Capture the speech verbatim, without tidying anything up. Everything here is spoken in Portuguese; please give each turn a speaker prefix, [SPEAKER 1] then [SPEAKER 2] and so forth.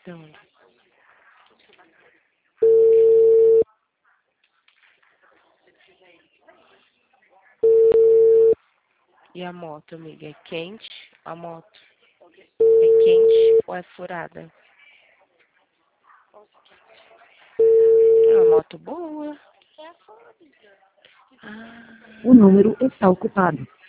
[SPEAKER 1] Então, e a moto, amiga, é quente? A moto é quente ou é furada? É uma moto boa. Ah,
[SPEAKER 2] O número está ocupado.